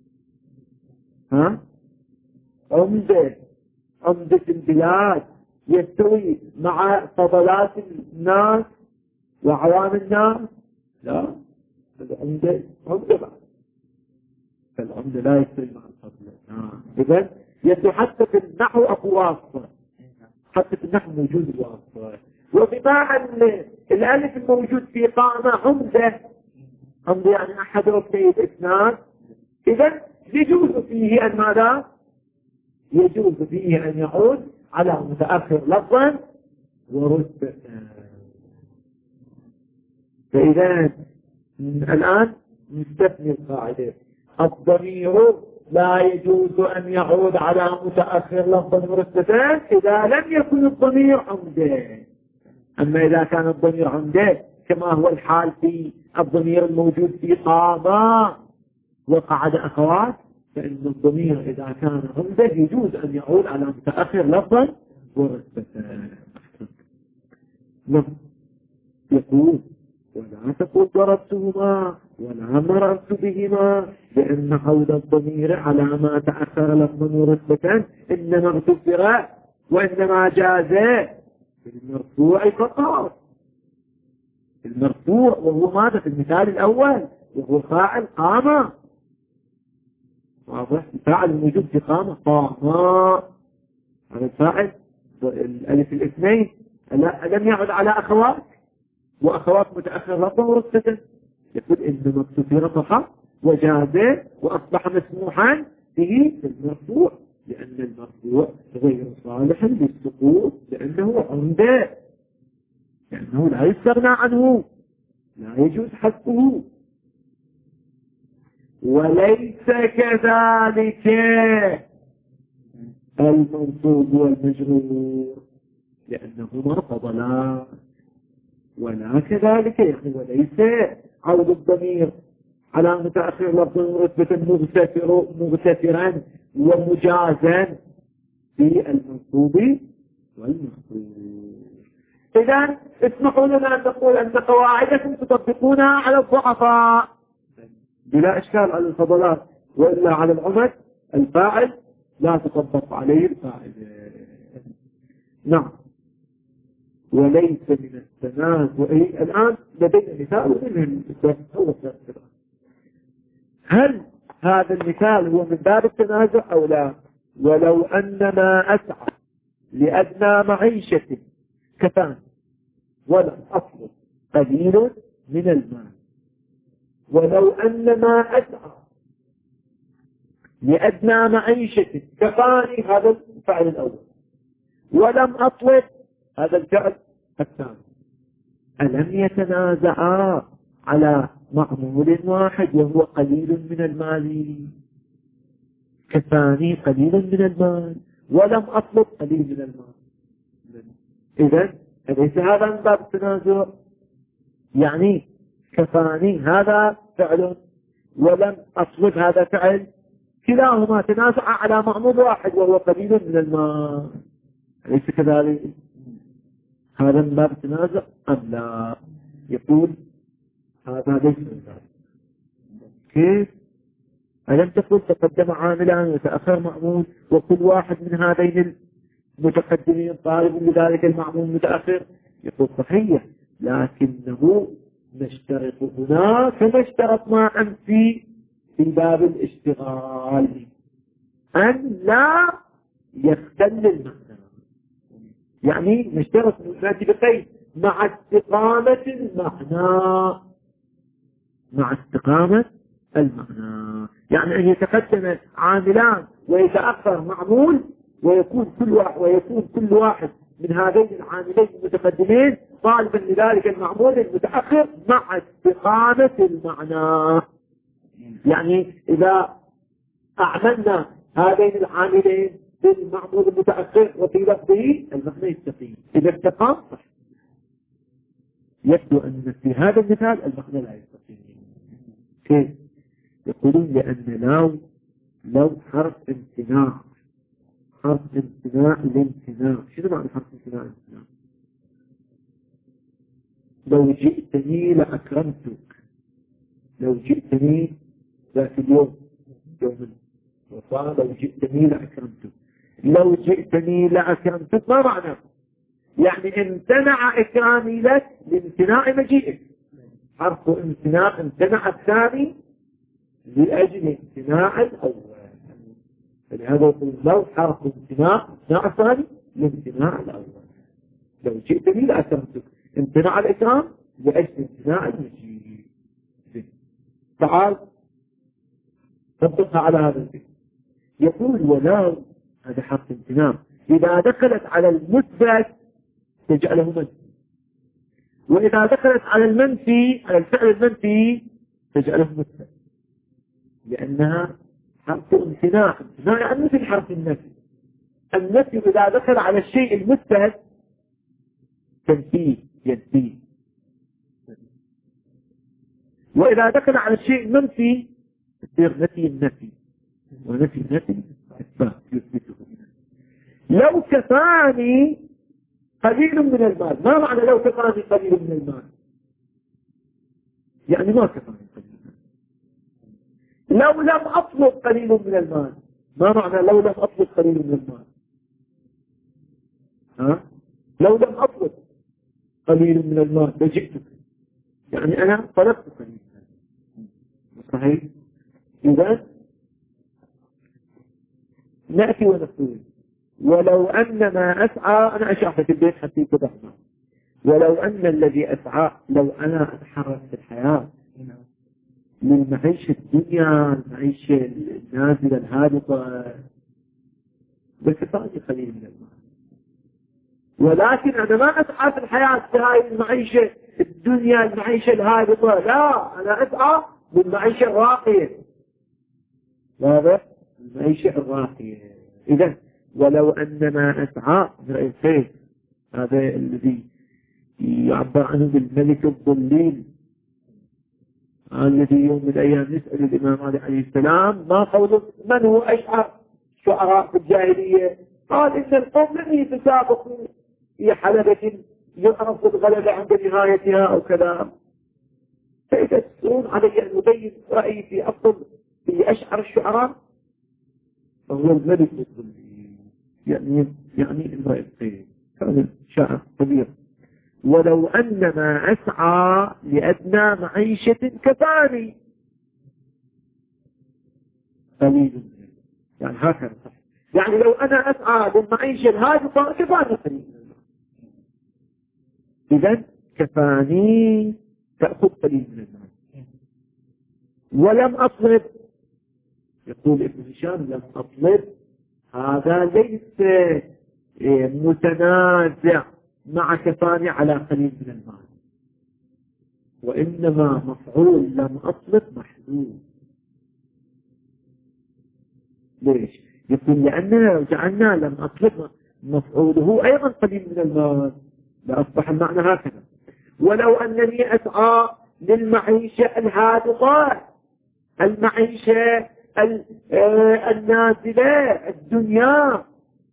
عمدة البلاد يستوي مع فضلات الناس وعوام الناس؟ لا، العمدة عمدة بعد، فالعمدة لا يستوي مع الفضلة. إذن يستوي حتى في النحو أكو واسطة، حتى في النحو موجود الواسطة. وبما أن الألف الموجود في قامة عمدة يعني أحد ركني الإسناد، إذن يجوز فيه أن ماذا؟ يجوز فيه أن يعود على متأخر لفظا ورتبة. فإذا الآن نستثني القاعدة: الضمير لا يجوز أن يعود على متأخر لفظا ورتبة إذا لم يكن الضمير عمده. أما إذا كان الضمير عمده كما هو الحال في الضمير الموجود في قامة وقعد أخوات، فإن الضمير إذا كان عمده يجوز أن يعود على متأخر لفظا ورتبة. يقول: ولا تقول ضربتهما ولا مررت بهما، لأن عود الضمير على ما تأخر لفظا ورتبة إنما اغتفر وإنما جاز المرفوع فقط. المرفوع وهو ماذا في المثال الأول؟ وهو فاعل قامة. واضح؟ الفاعل الموجود في قامة قامة، هذا الفاعل الألف الاثنين لم يعد على أخوات، وأخوات متأخر لفظا ورتبة. يقول إنما اغتفر فقط وجاز وأصبح مسموحا به المرفوع، لأن المرفوع غير صالح للسقوط لأنه عمده، لأنه لا يستغنى عنه، لا يجوز حذفه. وليس كذلك المنصوب والمجرور لأنهما فضلان. ولا كذلك يعني وليس عود الضمير على متأخر لفظ ورتبة مغتفرا ومجازا في المنصوب والمجرور. إذن اسمحوا لنا أن نقول أن قواعدكم تطبقونها على الضعفاء بلا إشكال على الفضلات، وإلا على العمد الفاعل لا تطبق عليه الفاعل. نعم. وليس من التنازع. الآن لدينا مثال هل هذا المثال هو من باب التنازع أو لا؟ ولو أن ما أسعى لأدنى معيشة كفان ولم أطلب قليل من المال. ولو أن ما أسعى لأدنى معيشة كفاني، هذا الفعل الأول، ولم أطلب، هذا الفعل الثاني. ألم يتنازعا على معمول واحد وهو قليل من المال؟ كفاني قليل من المال ولم أطلب قليل من المال. إذن أليس هذا من باب التنازع؟ يعني كفاني هذا فعل ولم أطلب هذا فعل، كلاهما تنازع على معمول واحد وهو قليل من المال. أليس كذلك؟ هذا من باب التنازع أم لا؟ يقول هذا ليس من باب. كيف؟ ألم تقل تقدم عاملان وتأخر معمول وكل واحد من هذين المتقدمين طالب لذلك المعمول متأخر؟ يقول صحيح، لكنه نشترط هنا كما اشترطنا أمس في باب الاشتغال أن لا يختل المعنى. يعني نشترط المناسبتين مع استقامة المعنى، مع استقامة المعنى. يعني أن يتقدم عاملان ويتأخر معمول ويكون كل واحد من هذين العاملين المتقدمين طالبا لذلك المعمول المتأخر مع استقامة المعنى. يعني إذا أعملنا هذين العاملين بالمعمول المتأخر وفي لفظه المعنى يستقيم، إذا استقام صح. يبدو أن في هذا المثال المعنى لا يستقيم. كيف؟ يقولون لأن لو حرف امتناع. حرف امتناع الامتناع. شنو معنى حرف امتناع الامتناع؟ لو جئتني لأكرمتك. لو جئتني ذاك اليوم يوم الوفاة لو جئتني لأكرمتك. لو جئتني لأكرمتك ما معنى؟ يعني امتنع إكرامي لك لامتناع مجيئك. حرف امتناع امتنع الثاني لأجل امتناع الأول. فلهذا يقول لو حرف امتناع الثاني لامتناع الأول. لو جئتني لأكرمتك امتناع الإكرام لأجل امتناع المجيء. تعال نطبقها على هذا البيت. يقول ولو هذا حرف امتناع إذا دخلت على المثبت تجعله منفي، وإذا دخلت على المنفي على الفعل المنفي تجعله مثبت، لأنها حرف امتناع. امتناع يعني مثل حرف النفي. النفي إذا دخل على الشيء المثبت تنفيه ينفيه، وإذا دخل على الشيء المنفي يصير نفي النفي، ونفي النفي إثبات يثبته. لو كفاني قليل من المال، ما معنى لو كفاني قليل من المال؟ يعني ما كفاني قليل من المال. لو لم أطلب قليل من المال، ما معنى لو لم أطلب قليل من المال؟ لو لم أطلب قليل من المال لجئتك، يعني أنا طلبت قليل من المال. صحيح؟ إذا نأتي ونقول ولو أن ما أسعى، أنا أشرح في البيت حتى يتضح. ولو أن الذي أسعى، لو أنا أتحرك في الحياة من معيشة الدنيا، المعيشة النازلة الهابطة، بكفاني قليل من المال. ولكن أنا ما أسعى في الحياة في هذه المعيشة الدنيا المعيشة الهابطة، لا، أنا أسعى بالمعيشة الراقية. هذا المعيشة الراقية. إذا ولو أن ما أسعى الخير، هذا الذي يعبر عنه بالملك الضليل، الذي يوم من الأيام يسأل الإمام عليه السلام ما قوله من هو أشعر شعراء في الجاهلية؟ قال إن القوم لم يتسابقوا في حلبة يعرف الغلبة عند نهايتها أو كذا. فإذا تسألون علي أن أبين رأيي في أفضل في أشعر الشعراء فهو الملك الضليل، يعني امرئ الخير، كان شاعر كبير. ولو أن ما أسعى لأدنى معيشة كفاني قليل، يعني هكذا صح. يعني لو أنا أسعى للمعيشة الهادفة كفاني قليل، إذن كفاني تأخذ قليل من المال. ولم أطلب، يقول ابن هشام لم أطلب، هذا ليس متنازع مع كفاني على قليل من المال، وإنما مفعول لم أطلب محذوف. ليش؟ يقول لأننا لو جعلنا لم أطلب مفعوله أيضا قليل من المال لأصبح المعنى هكذا. ولو أنني أسعى للمعيشة الهادفة، المعيشة النازلة الدنيا،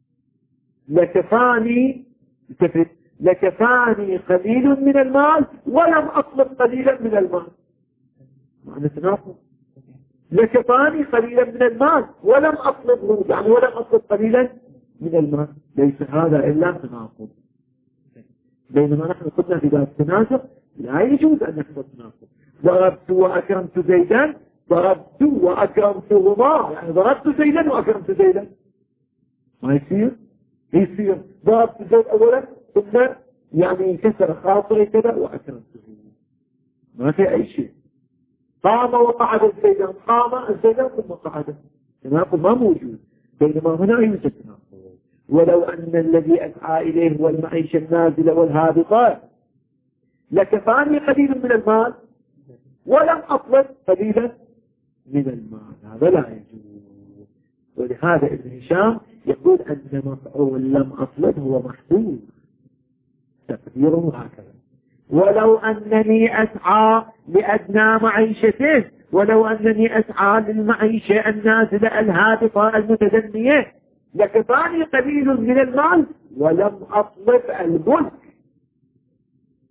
لكفاني قليل من المال ولم أطلب قليلا من المال. معنى تناقض. لكفاني قليلا من المال ولم أطلبه، يعني ولم أطلب قليلا من المال، ليس هذا إلا تناقض. بينما نحن قلنا في باب التناسق لا يجوز أن يحصل تناقض. ضربت وأكرمت زيدا، ضربت وأكرمتهما، يعني ضربت زيدا وأكرمت زيدا، ما يصير ضربت زيد أولا ثم يعني كسر خاطري كذا وأكرمته، ما في أي شيء. قام وقعد الزيدان، قام الزيدان ثم قعد، تناقض ما موجود. بينما هنا يوجد تناقض. ولو أن الذي أسعى إليه هو المعيشة النازلة والهابطة لكفاني قليل من المال ولم أطلب قليلا من المال، هذا لا يجوز. ولهذا ابن هشام يقول أن مفعول لم أطلب هو محذوف، تقديره هكذا. ولو أنني أسعى لأدنى معيشته، ولو أنني أسعى للمعيشة النازلة الهابطة المتدنية لكفاني قليل من المال ولم أطلب الملك.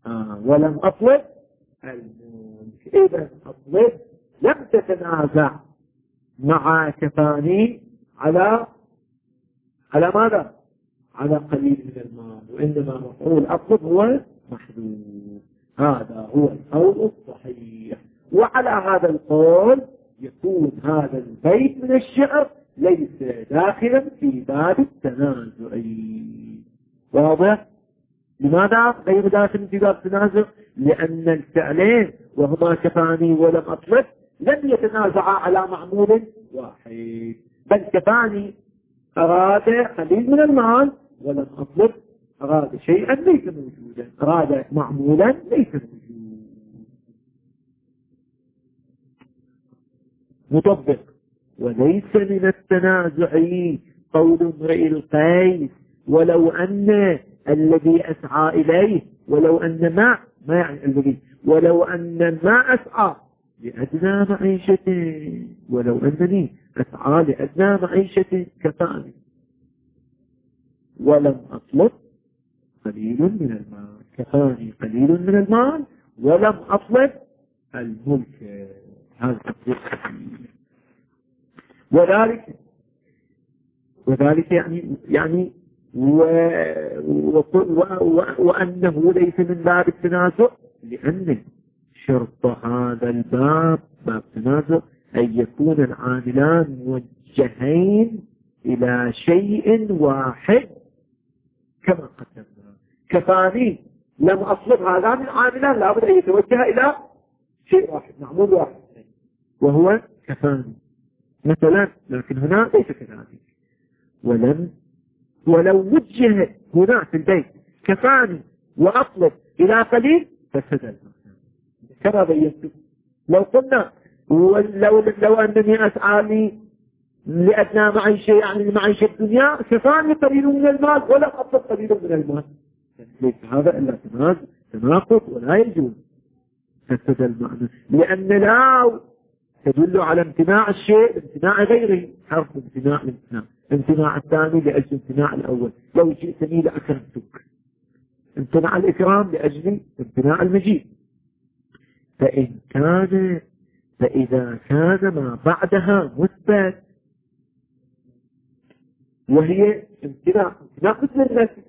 ولم أطلب الملك. إذا أطلب لم تتنازع مع كفاني على ماذا؟ على قليل من المال، وإنما مفعول أطلب هو محدود. هذا هو القول الصحيح. وعلى هذا القول يكون هذا البيت من الشعر ليس داخلا في باب التنازع. واضح؟ لماذا غير داخل في باب التنازع؟ لأن الفعلين وهما كفاني ولم أطلب لم يتنازعا على معمول واحد، بل كفاني أراد قليل من المال، ولم أطلب أراد شيئا ليس موجودا، أراد معمولا ليس موجود. مطبق. وليس من التنازع قول امرئ القيس ولو أن الذي أسعى إليه، ولو أن ما يعني الذي، ولو أن ما أسعى لأدنى معيشة، ولو أنني أسعى لأدنى معيشة كفاني ولم أطلب قليل من المال، كفاني قليل من المال ولم أطلب الملك. هذا وذلك يعني وأنه ليس من باب التنازع، لأن شرط هذا الباب باب التنازع أن يكون العاملان موجهين إلى شيء واحد كما قدمنا. كفاني لم أطلب هذان العاملان لابد أن يتوجه إلى شيء واحد، معمول واحد، وهو كفاني مثلا. لكن هنا ليس كذلك. ولو وجه هنا في البيت كفاني وأطلب إلى قليل فسد المعنى كما بينت. لو قلنا لو أنني أسعى لي لأدنى معيشة يعني معيشة الدنيا، كفاني قليل من المال ولم أطلب قليل من المال، ليس هذا إلا تناقض ولا يجوز. فسد المعنى، لأن لا تدل على امتناع الشيء امتناع غيره، حرف امتناع الثاني لأجل امتناع الأول. لو جئتني لأكرمتك، امتنع الإكرام لأجل امتناع المجيء. فإذا كان ما بعدها مثبت وهي امتناع مثل النفي،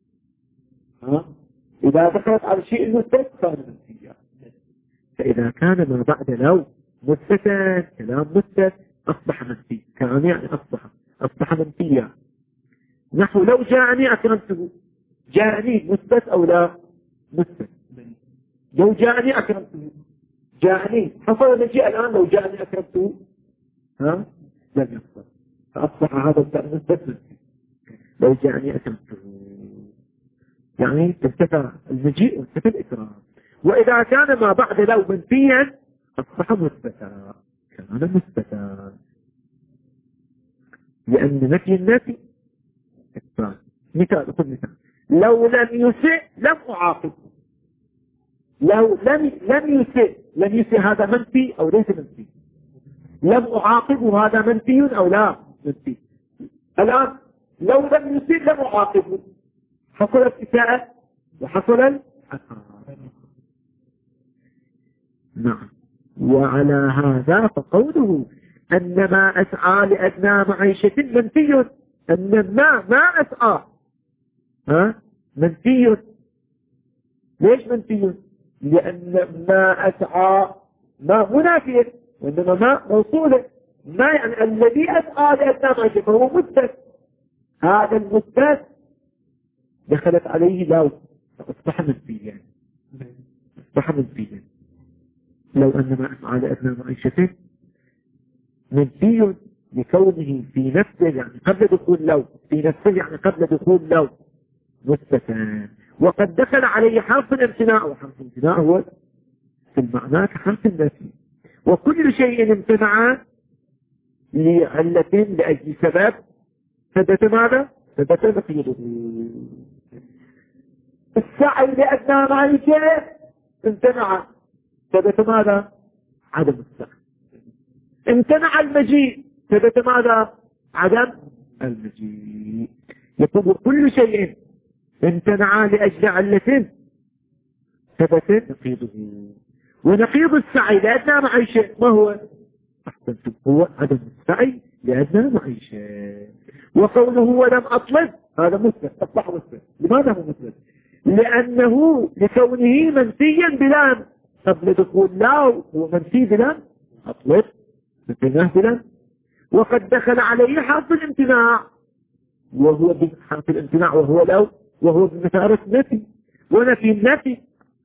إذا دخلت على شيء المثبت كان منفيا. فإذا كان ما بعد لو مثبتا كلام مثبت أصبح منفي، كان يعني أصبح منفيا. نحو لو جاءني أكرمته، جاءني مثبت أو لا مثبت؟ لو جاءني أكرمته، جاءني حصل مجيء الآن. لو جاءني أكرمته لم يحصل، فأصبح هذا الفعل مثبت منفي. لو جاءني أكرمته يعني ارتفع المجيء وارتفع الإكرام. وإذا كان ما بعد لو منفيا أصبح مثبتا، كان مثبتا، لأن نفي النفي إثبات. مثال، خذ مثال: لو لم يسئ لم أعاقبه. لو لم يسئ هذا منفي أو ليس منفي؟ لم أعاقبه هذا منفي أو لا منفي؟ الآن لو لم يسئ لم أعاقبه، حصل الإساءة وحصل العقاب. نعم. وعلى هذا فقوله أن ما أسعى لأدنى معيشة منفي، أن ما أسعى منفي. ليش منفي؟ لأن ما أسعى ما منافية، وإنما ما موصولة. ما يعني الذي أسعى لأدنى معيشة فهو مثبت، هذا المثبت دخلت عليه لو فأصبح منفيا. أصبح منفيا. لو أن ما أسعى لأدنى معيشته منفي لكونه في نفسه يعني قبل دخول لو، في نفسه يعني قبل دخول لو مثبتا، وقد دخل عليه حرف الامتناع، وحرف الامتناع هو في المعنى كحرف النفي. وكل شيء امتنع لعلة لأجل سبب ثبت ماذا؟ ثبت نقيضه. السعي لأدنى معيشة امتنع، ثبت ماذا؟ عدم السعي. امتنع المجيء، ثبت ماذا؟ عدم المجيء. يقول كل شيء امتنع لأجل علة ثبت نقيضه. ونقيض السعي لأدنى معيشة ما هو؟ أحسنتم، هو عدم السعي لأدنى معيشة. وقوله ولم أطلب هذا مثبت، أصبح مثبت. لماذا هو مثبت؟ لأنه لكونه منفيا بلام. قبل دخول لا هو منفي بلام أطلب مثلناه بلام. وقد دخل عليه حرف الامتناع، وهو بحرف الامتناع وهو لو، وهو بمثابة نفي، ونفي النفي.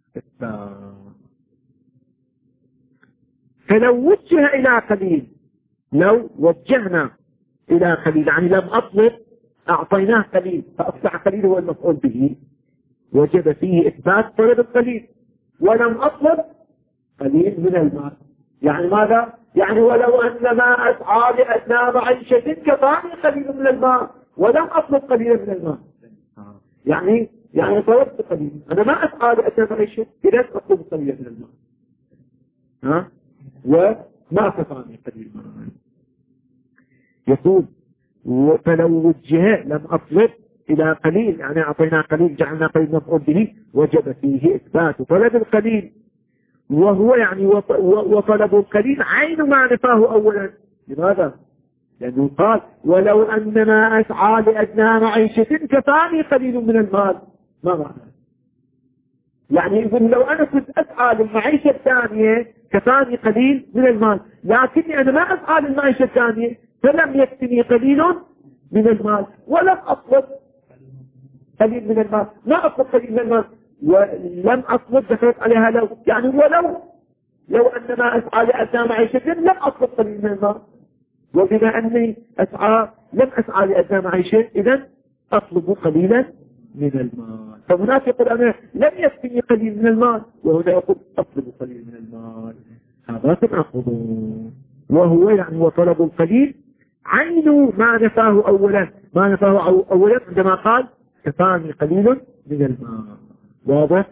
فلو وجه إلى قليل، لو وجهنا إلى قليل يعني لم أطلب أعطيناه قليل فأصبح قليل هو المفعول به، وجب فيه إثبات طلب القليل. ولم أطلب قليل من المال، يعني ماذا؟ يعني ولو أن ما أسعى لأدنى معيشة كفاني قليل من المال ولم أطلب قليلا من المال. يعني طلبت قليل، أنا ما أسعى لأدنى معيشة إذا أطلب قليلا من المال وما كفاني قليل من المال. يقول فلو وجه لم أطلب إلى قليل يعني أعطينا قليل جعلنا قليل مفعول به، وجب فيه إثبات طلب القليل، وهو يعني وطلب القليل عين ما نفاه أولا. لماذا؟ لأنه قال ولو أن ما أسعى لأدنى معيشة كفاني قليل من المال. ما معنى؟ يعني يقول لو أنا كنت أسعى للمعيشة الثانية كفاني قليل من المال، لكني أنا ما أسعى للمعيشة الثانية فلم يكفني قليل من المال ولم أطلب قليل من المال، ما أطلب قليل من المال ولم أطلب دخلت عليها لو، يعني لو أن ما أسعى لأدنى معيشة لم أطلب قليل من المال، وبما أني لم أسعى لأدنى معيشة إذن أطلب قليلا من المال. فهناك يقول أنا لم يكفني قليل من المال، وهنا يقول أطلب قليل من المال. هذا تناقض. وهو يعني وطلب القليل عين ما نفاه أولا، ما نفاه أولا عندما قال كفاني قليل من المال. واضح؟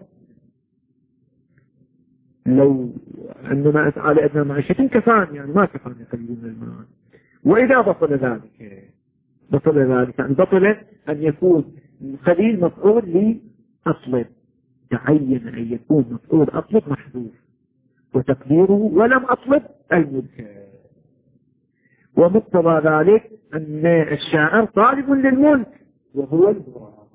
لو عندما أسعى لأدنى معيشة كفاني يعني ما كفاني قليل من المال. وإذا بطل ذلك يعني بطل أن يكون قليل مفعول لأطلب، تعين أن يكون مفعول أطلب محذوف وتقديره ولم أطلب الملك. ومقتضى ذلك أن الشاعر طالب للملك وهو البراء.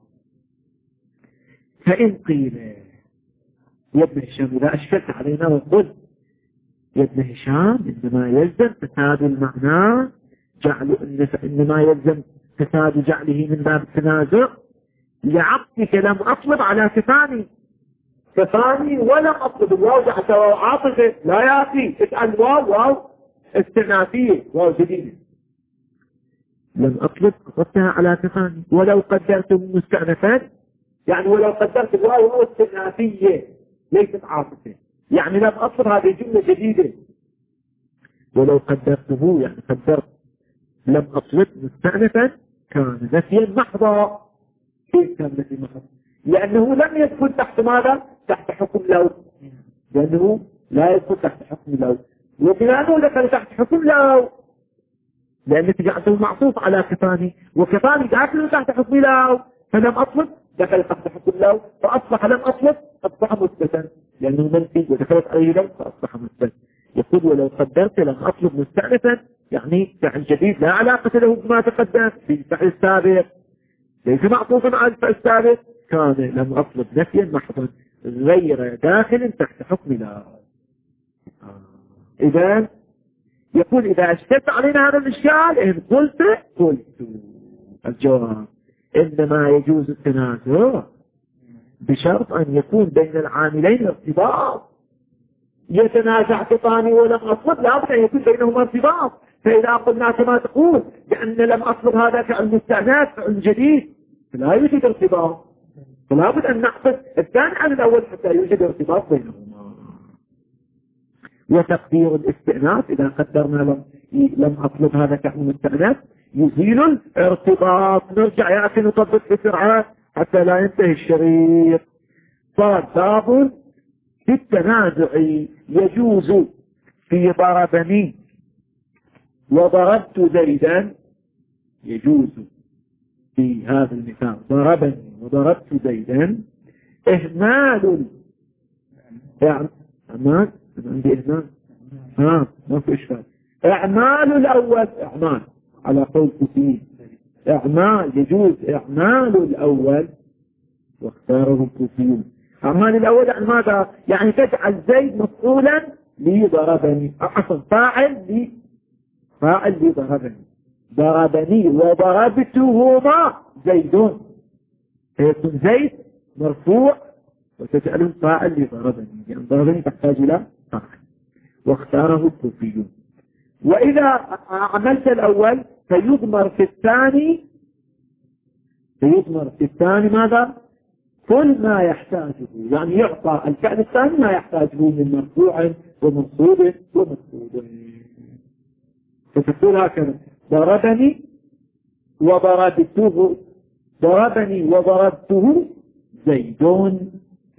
فإن قيل يا ابن هشام إذا أشكلت علينا وقل يا ابن هشام إنما يلزم تساد المعنى إنما يلزم تساد جعله من باب التنازع لعطفك لم أطلب على كفاني ولم أطلب. الواو حتى واو عاطفة لا يأتي، اسأل واو استعنافية، واو جديدة. لم أطلب قصدتها على كفاني. ولو قدرت مستأنفا يعني ولو قدرت الواو استعنافية ليست عاطفة، يعني لم أطلب هذه جملة جديدة. ولو قدرته يعني قدرت لم أطلب مستأنفا كان نفيا محضا. كيف كان نفي محض؟ لأنه لم يدخل تحت ماذا؟ تحت حكم لو، لأنه لا يدخل تحت حكم لو. وبما أنه دخل تحت حكم لو لأنك جعلته معطوف على كفاني، وكفاني داخل تحت حكم لو، فلم أطلب دخل تحت حكم لو، فأصبح لم أطلب أصبح مثبتا لأنه منفي ودخلت عليه لو فأصبح مثبت. يقول ولو قدرت لم أطلب مستأنفا يعني فعل جديد لا علاقة له بما تقدم في الفعل السابق، ليس معطوفا على الفعل السابق، كان لم أطلب نفيا محضا غير داخل تحت حكم لا. إذا يقول إذا أشكلت علينا هذا الإشكال إن قلت الجواب إنما يجوز التنازع بشرط أن يكون بين العاملين ارتباط. يتنازع كفاني ولم أطلب لابد أن يكون بينهما ارتباط. فإذا قلنا كما تقول بأن لم أطلب هذا فعل مستأنف فعل جديد فلا يوجد ارتباط، فلا بد أن نحفظ الثاني عن الأول حتى يوجد ارتباط بينهما. وتقدير الاستئناف إذا قدرنا لم أطلب هذا فعل مستأنف يزيل الارتباط. نرجع يا أخي نطبق بسرعة حتى لا ينتهي الشريط. صار باب في التنازع يجوز في ضربني وضربت زيدا، يجوز في هذا المثال ضربني وضربت زيدا إهمال أعمال عندي إهمال ما في إشكال. إعمال الأول إعمال على قول كثير إعمال يجوز إعمال الأول واختاره الكوفيون. أعمال الأول يعني ماذا؟ يعني تجعل زيد مفعولا لضربني عفوا فاعل لضربني ضربني وضربتهما زيدون فيكون زيد مرفوع وتجعله فاعل لضربني يعني ضربني تحتاج إلى فاعل واختاره الكوفيون. وإذا عملت الأول فيضمر في الثاني ماذا؟ كل ما يحتاجه يعني يعطى الفعل الثاني ما يحتاجه من مرفوع ومنصوب ومسعود. فتقول هكذا ضربني وضربته زيدون.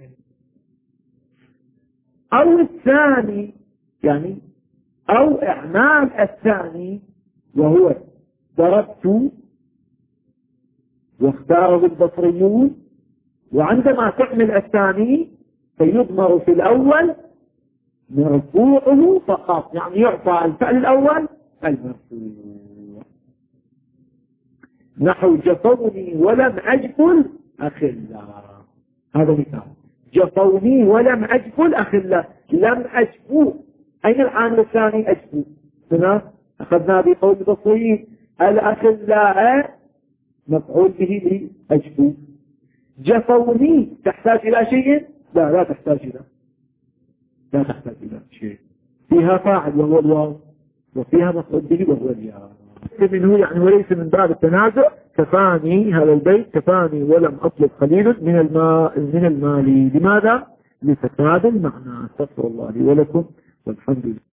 أو الثاني يعني أو إعمال الثاني وهو ضربت واختاره البصريون. وعندما تعمل الثاني فيضمر في الأول مرفوعه فقط يعني يعطى الفعل الأول المرفوع. نحو جفوني ولم أجفل أخلا هذا مثال. جفوني ولم أجفل أخلا لم أجفو أين العامل الثاني؟ أجفو. هنا أخذنا بقول البصريين الأخلاء مفعول به لأجفو. جفوني تحتاج إلى شيء؟ لا تحتاج إلى شيء. فيها فاعل وهو الواو وفيها مفعول به وهو الياء. منه يعني وليس من باب التنازع. كفاني هذا البيت كفاني ولم أطلب قليلا من المال. لماذا؟ لفساد المعنى. استغفر الله لي ولكم والحمد لله.